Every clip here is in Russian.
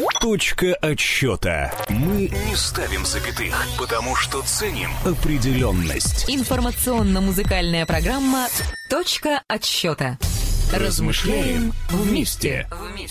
Точка отсчета. Мы не ставим запятых, потому что ценим определенность. Информационно-музыкальная программа «Точка отсчета». Размышляем вместе.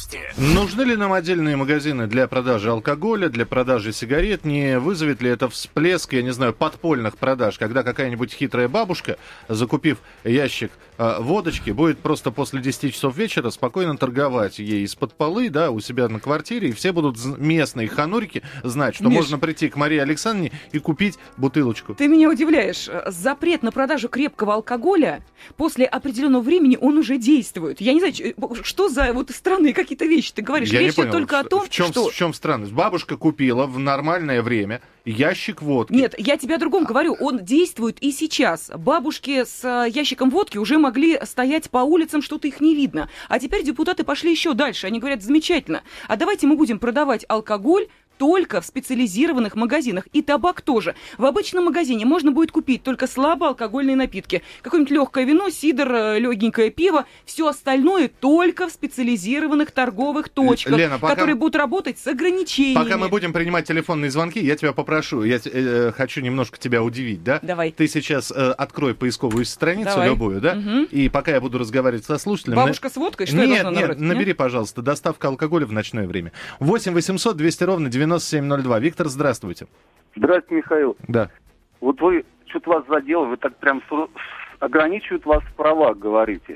Нужны ли нам отдельные магазины для продажи алкоголя, для продажи сигарет? Не вызовет ли это всплеск, я не знаю, подпольных продаж, когда какая-нибудь хитрая бабушка, закупив ящик водочки, будет просто после 10 часов вечера спокойно торговать ей из-под полы, да, у себя на квартире, и все будут местные ханурики знать, что можно прийти к Марии Александровне и купить бутылочку. Ты меня удивляешь. Запрет на продажу крепкого алкоголя после определенного времени, он уже действует. Я не знаю, что за вот странные какие-то вещи ты говоришь. Речь идет только о том, что... В чем странность? Бабушка купила в нормальное время ящик водки. Нет, я тебе о другом говорю. Он действует и сейчас. Бабушки с ящиком водки уже могли стоять по улицам, что-то их не видно. А теперь депутаты пошли еще дальше. Они говорят, замечательно. А давайте мы будем продавать алкоголь только в специализированных магазинах. И табак тоже. В обычном магазине можно будет купить только слабоалкогольные напитки. Какое-нибудь легкое вино, сидр, легенькое пиво. Все остальное только в специализированных торговых точках, Лена, которые будут работать с ограничениями. Пока мы будем принимать телефонные звонки, я тебя попрошу, я хочу немножко тебя удивить, да? Давай. Ты сейчас открой поисковую страницу любую, да? Угу. И пока я буду разговаривать со слушателем... Бабушка с водкой? Что я должна набрать? Набери, пожалуйста, доставка алкоголя в ночное время. 8 800 200 ровно 9702. Виктор, здравствуйте. Здравствуйте, Михаил. Да. Вот вы, что-то вас задело, вы так прям ограничивают вас в правах, говорите.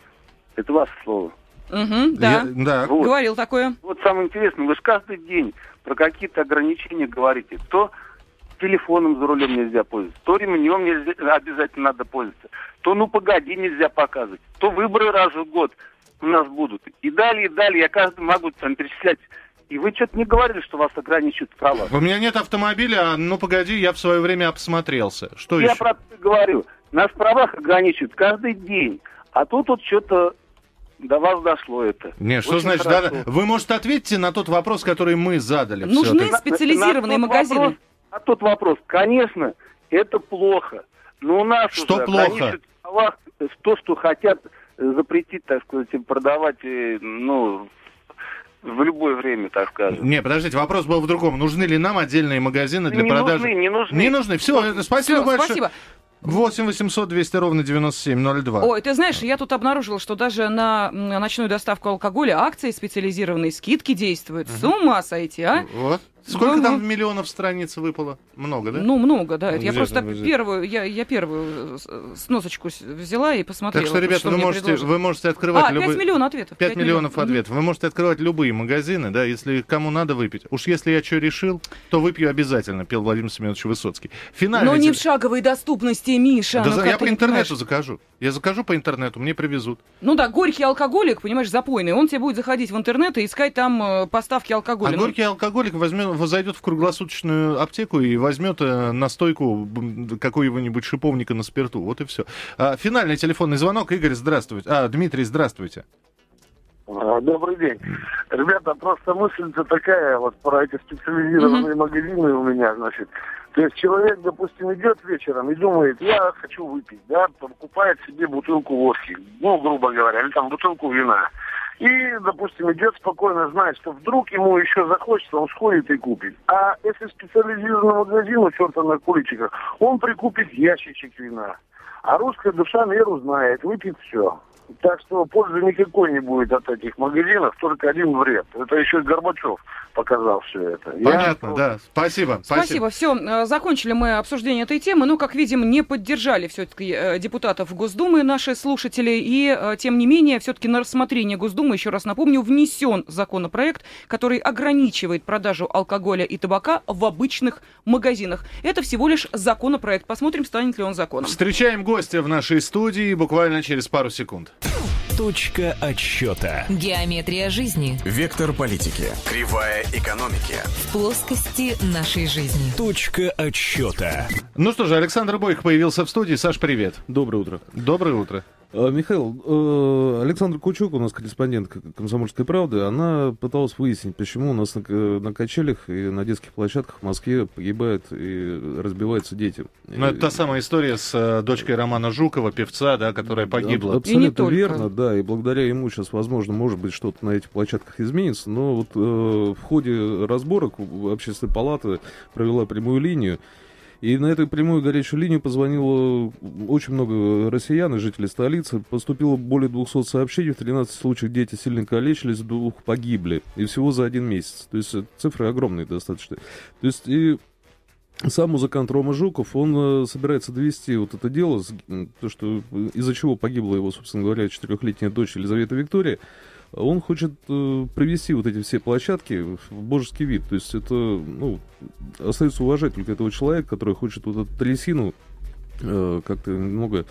Это ваше слово. Угу, да. Да. Вот. Говорил такое. Вот самое интересное, вы же каждый день про какие-то ограничения говорите. То телефоном за рулем нельзя пользоваться, то ремнем нельзя, обязательно надо пользоваться, то ну погоди нельзя показывать, то выборы раз в год у нас будут. И далее, я каждый могу там перечислять. И вы что-то не говорили, что вас ограничивают в правах. У меня нет автомобиля, ну погоди, я в свое время обсмотрелся. Что еще? Я про это говорю. Нас в правах ограничивают каждый день. А тут вот что-то до вас дошло это. Нет, что очень значит, хорошо. да? Вы, может, ответите на тот вопрос, который мы задали? Нужны всё-таки? специализированные магазины. А тот вопрос, конечно, это плохо. Но у нас что уже плохо? ограничивают в правах то, что хотят запретить, так сказать, продавать, ну... в любое время, так скажем. Не, подождите, вопрос был в другом. Нужны ли нам отдельные магазины для продажи? Не нужны. Не нужны. Все, спасибо большое. Спасибо. 8 800 200 ровно 9702. Ой, ты знаешь, я тут обнаружила, что даже на ночную доставку алкоголя акции специализированные, скидки действуют. С ума сойти, а? Вот. Сколько там миллионов страниц выпало? Много, да? Ну, много, да. Я Где просто там, где? первую сносочку взяла и посмотрела. Так что, ребята, вы можете открывать 5 миллионов ответов. 5 миллионов ответов. Вы можете открывать любые магазины, да, если кому надо выпить. Уж если я что решил, то выпью обязательно, пел Владимир Семенович Высоцкий. Но не в шаговой доступности, Миша. Да, я по интернету закажу. Я закажу по интернету, мне привезут. Ну да, горький алкоголик, понимаешь, запойный, он тебе будет заходить в интернет и искать там поставки алкоголя. А горький алкоголик зайдет в круглосуточную аптеку и возьмет настойку какого-нибудь шиповника на спирту. Вот и все. Финальный телефонный звонок. Игорь, здравствуйте. Дмитрий, здравствуйте. Добрый день. Ребята, просто мысль-то такая, вот про эти специализированные магазины у меня, значит. То есть человек, допустим, идет вечером и думает, я хочу выпить, да, покупает себе бутылку водки, ну, грубо говоря, или там бутылку вина. И, допустим, идет спокойно, знает, что вдруг ему еще захочется, он сходит и купит. А если специализированный магазин у черта на куличиках, он прикупит ящичек вина. А русская душа меру знает, выпьет все. Так что пользы никакой не будет от этих магазинов, только один вред. Это еще и Горбачев показал все это. Понятно, да. Спасибо. Все, закончили мы обсуждение этой темы. Но, как видим, не поддержали все-таки депутатов Госдумы наши слушатели. И, тем не менее, все-таки на рассмотрение Госдумы, еще раз напомню, внесен законопроект, который ограничивает продажу алкоголя и табака в обычных магазинах. Это всего лишь законопроект. Посмотрим, станет ли он законом. Встречаем гостя в нашей студии буквально через пару секунд. Точка отсчета. Геометрия жизни. Вектор политики. Кривая экономики. В плоскости нашей жизни. Точка отсчета. Ну что же, Александр Бойко появился в студии. Саш, привет. Доброе утро. Доброе утро. Михаил, Александр Кучук, у нас корреспондент «Комсомольской правды», она пыталась выяснить, почему у нас на качелях и на детских площадках в Москве погибают и разбиваются дети. Ну, это та самая история с дочкой Романа Жукова, певца, да, которая погибла. Абсолютно верно, да, и благодаря ему сейчас, возможно, может быть, что-то на этих площадках изменится, но вот в ходе разборок Общественная палата провела прямую линию, и на эту прямую горячую линию позвонило очень много россиян и жителей столицы. Поступило более 200 сообщений. В 13 случаях дети сильно калечились, 2 погибли. И всего за 1 месяц. То есть цифры огромные достаточно. То есть и сам музыкант Рома Жуков, он собирается довести вот это дело, то, что, из-за чего погибла его, собственно говоря, 4-летняя дочь Елизавета Виктория. Он хочет привести вот эти все площадки в божеский вид. То есть это, ну, остается уважать только этого человека, который хочет вот эту трясину как-то немного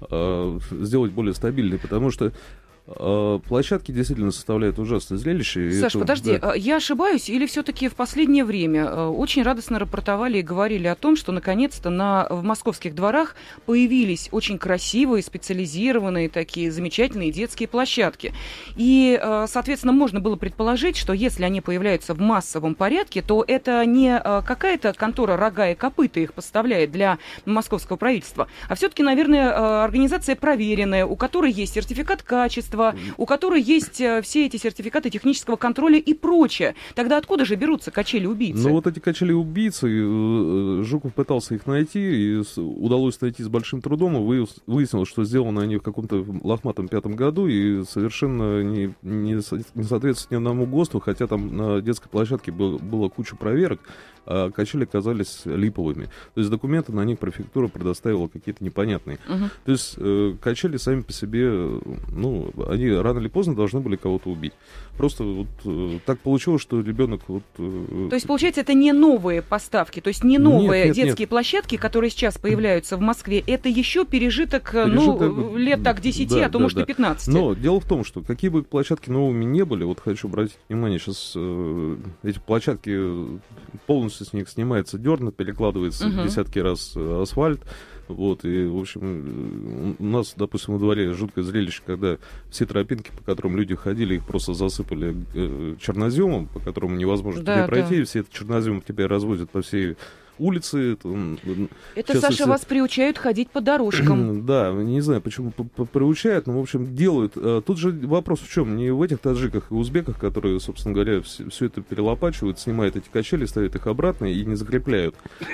сделать более стабильной, потому что площадки действительно составляют ужасное зрелище. Саш, подожди, да. Я ошибаюсь, или все-таки в последнее время очень радостно рапортовали и говорили о том, что наконец-то в московских дворах появились очень красивые, специализированные, такие замечательные детские площадки. И, соответственно, можно было предположить, что если они появляются в массовом порядке, то это не какая-то контора «Рога и копыта» их поставляет для московского правительства, а все-таки, наверное, организация проверенная, у которой есть сертификат качества, у которой есть все эти сертификаты технического контроля и прочее. Тогда откуда же берутся качели-убийцы? Ну вот эти качели-убийцы, Жуков пытался их найти, и удалось найти с большим трудом, и выяснилось, что сделаны они в каком-то лохматом 5-м году, и совершенно не соответствует ни одному ГОСТу, хотя там на детской площадке было куча проверок, а качели оказались липовыми. То есть документы на них префектура предоставила какие-то непонятные. То есть качели сами по себе, ну, они рано или поздно должны были кого-то убить. Просто вот так получилось, что ребенок... Вот, то есть, получается, это не новые поставки, то есть не новые детские площадки, которые сейчас появляются в Москве, это еще пережиток, лет так 10, а то, может, и 15. Но дело в том, что какие бы площадки новыми не были, вот хочу обратить внимание, сейчас эти площадки, полностью с них снимается дерн, перекладывается десятки раз асфальт. Вот, и, в общем, у нас, допустим, во дворе жуткое зрелище, когда все тропинки, по которым люди ходили, их просто засыпали черноземом, по которому невозможно тебе пройти, и все это чернозем теперь развозят по всей улицы. Это, Саша, вас приучают ходить по дорожкам. Да, не знаю, почему приучают, но, в общем, делают. Тут же вопрос в чем? Не в этих таджиках и узбеках, которые, собственно говоря, все это перелопачивают, снимают эти качели, ставят их обратно и не закрепляют.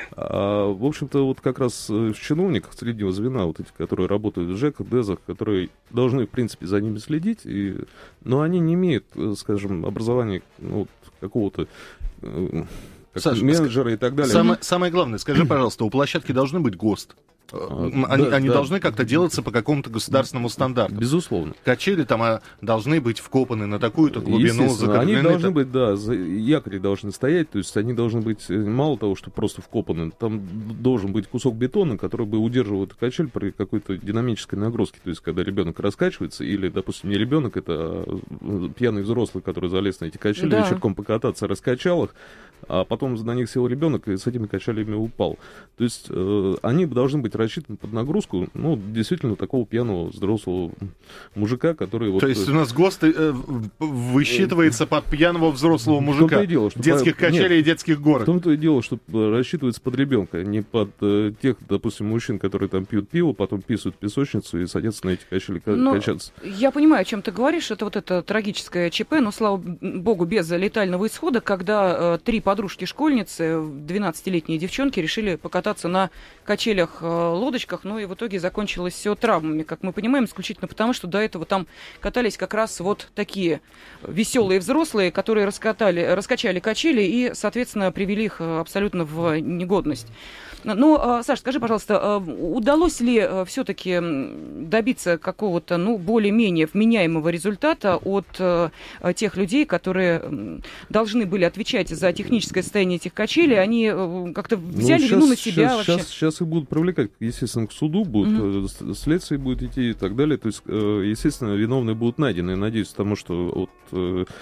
В общем-то, вот как раз в чиновниках среднего звена, вот эти, которые работают в ЖЭКах, ДЭЗах, которые должны, в принципе, за ними следить, но они не имеют, скажем, образования какого-то... Саша, менеджеры и так далее. Самое главное, скажи, пожалуйста, у площадки должны быть ГОСТ? Они должны как-то делаться по какому-то государственному стандарту. Безусловно. Качели там должны быть вкопаны на такую-то глубину. Они должны быть, якори должны стоять, то есть они должны быть, мало того, что просто вкопаны, там должен быть кусок бетона, который бы удерживал эту качель при какой-то динамической нагрузке. То есть когда ребенок раскачивается, или, допустим, не ребенок, это пьяный взрослый, который залез на эти качели, вечерком покататься, раскачал их, а потом на них сел ребенок и с этими качелями упал. То есть они должны быть рассчитаны под нагрузку, действительно, такого пьяного взрослого мужика, который... То есть у нас ГОСТ высчитывается под пьяного взрослого мужика. Детских качелей и детских горок. В том-то и дело, что рассчитывается под ребенка, не под тех, допустим, мужчин, которые там пьют пиво, потом писают в песочницу и садятся на эти качели качаться. Я понимаю, о чем ты говоришь. Это вот это трагическое ЧП, но, слава богу, без летального исхода, когда 3 подружки-школьницы, 12-летние девчонки, решили покататься на качелях-лодочках, и в итоге закончилось все травмами, как мы понимаем, исключительно потому, что до этого там катались как раз вот такие веселые взрослые, которые раскачали качели и, соответственно, привели их абсолютно в негодность. Но, Саш, скажи, пожалуйста, удалось ли все-таки добиться какого-то, более-менее вменяемого результата от тех людей, которые должны были отвечать за техническое состояние этих качелей? Они как-то взяли вину на себя вообще? Сейчас их будут привлекать, естественно, к суду, следствие будет идти и так далее. То есть, естественно, виновные будут найдены. Я надеюсь, потому что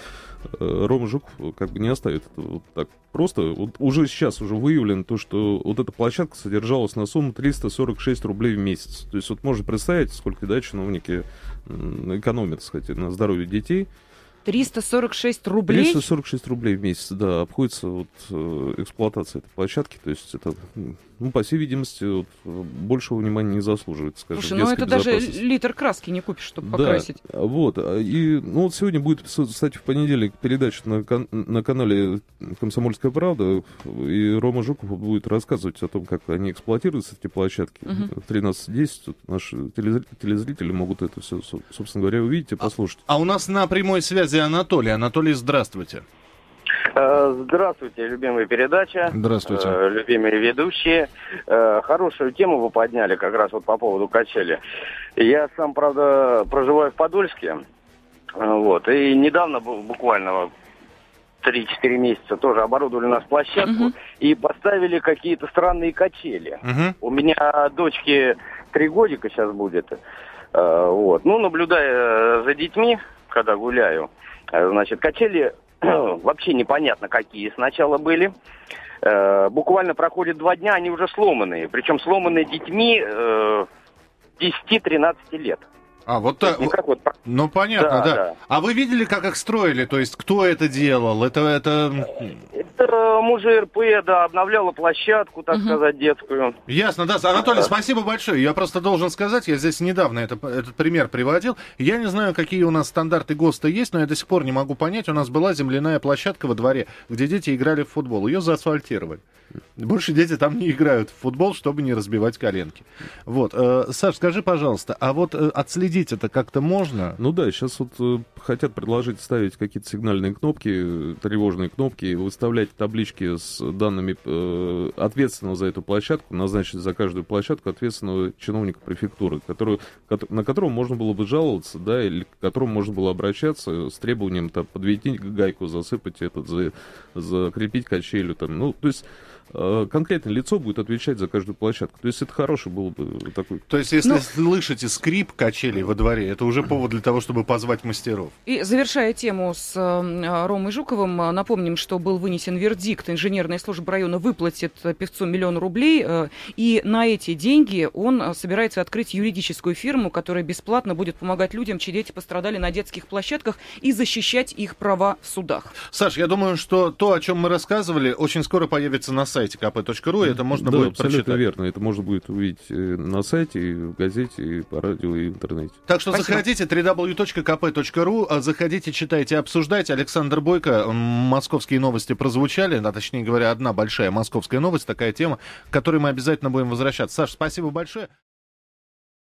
Рома Жуков как бы не оставит это вот так просто. Вот уже сейчас уже выявлено то, что вот эта площадка содержалась на сумму 346 рублей в месяц. То есть вот можно представить, сколько, да, чиновники экономят, так сказать, на здоровье детей. 346 рублей? 346 рублей в месяц, да, обходится вот эксплуатация этой площадки. То есть это, ну, по всей видимости, вот, большего внимания не заслуживает, скажем, Слушай, ну это даже литр краски не купишь, чтобы покрасить. Да, вот. И, ну, вот сегодня будет, кстати, в понедельник передача на канале «Комсомольская правда», и Рома Жуков будет рассказывать о том, как они эксплуатируются, эти площадки. В 13:10 тут наши телезрители могут это все, собственно говоря, увидеть и послушать. А у нас на прямой связи Анатолий. Анатолий, здравствуйте. Здравствуйте, любимая передача. Здравствуйте. Любимые ведущие. Хорошую тему вы подняли как раз вот по поводу качели. Я сам, правда, проживаю в Подольске. Вот. И недавно, буквально 3-4 месяца, тоже оборудовали у нас площадку и поставили какие-то странные качели. У меня дочке 3 годика сейчас будет. Вот. Ну, наблюдая за детьми, когда гуляю, значит, качели вообще непонятно какие сначала были. Буквально проходит 2 дня, они уже сломанные. Причем сломанные детьми 10-13 лет. А, вот так. Ну, понятно, да. А вы видели, как их строили? То есть, кто это делал? Это МУЖРП, да, обновляла площадку, так сказать, детскую. Ясно, да. Анатолий, спасибо большое. Я просто должен сказать, я здесь недавно этот пример приводил. Я не знаю, какие у нас стандарты ГОСТа есть, но я до сих пор не могу понять. У нас была земляная площадка во дворе, где дети играли в футбол. Ее заасфальтировали. Больше дети там не играют в футбол, чтобы не разбивать коленки. Вот. Саш, скажи, пожалуйста, а вот отследить это как-то можно? Ну да, сейчас вот хотят предложить ставить какие-то сигнальные кнопки, тревожные кнопки, выставлять таблички с данными ответственного за эту площадку, назначить за каждую площадку ответственного чиновника префектуры, на которого можно было бы жаловаться, да, или к которому можно было обращаться с требованием там, подвести гайку, засыпать закрепить качелю. Там. Ну, то есть конкретное лицо будет отвечать за каждую площадку. То есть это хороший был бы такой... То есть если слышите скрип качелей во дворе, это уже повод для того, чтобы позвать мастеров. И завершая тему с Ромой Жуковым, напомним, что был вынесен вердикт. Инженерная служба района выплатит певцу 1 миллион рублей, и на эти деньги он собирается открыть юридическую фирму, которая бесплатно будет помогать людям, чьи дети пострадали на детских площадках, и защищать их права в судах. Саш, я думаю, что то, о чем мы рассказывали, очень скоро появится на сайте kp.ru, и это можно будет прочитать. Абсолютно верно. Это можно будет увидеть на сайте, и в газете, и по радио, и в интернете. Так что заходите, www.kp.ru, заходите, читайте, обсуждайте. Александр Бойко, московские новости прозвучали, а точнее говоря, одна большая московская новость, такая тема, к которой мы обязательно будем возвращаться. Саш, спасибо большое.